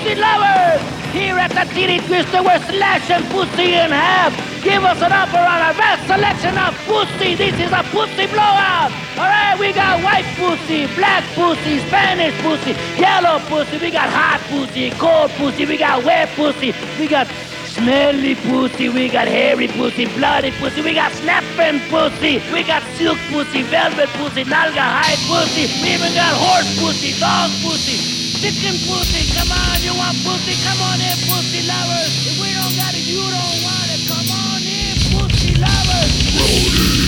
pussy lovers! Here at the Titty Twister, we're slashing pussy in half. Give us an upper on a vast selection of pussy. This is a pussy blowout. All right, we got white pussy, black pussy, Spanish pussy, yellow pussy. We got hot pussy, cold pussy. We got wet pussy. We got smelly pussy. We got hairy pussy, bloody pussy. We got snapping pussy. We got silk pussy, velvet pussy, nalga hide pussy. We even got horse pussy, dog pussy, chicken pussy. Come on, you want pussy? Come on in, pussy lovers. If we don't got it, you don't want it. Come on in, pussy lovers.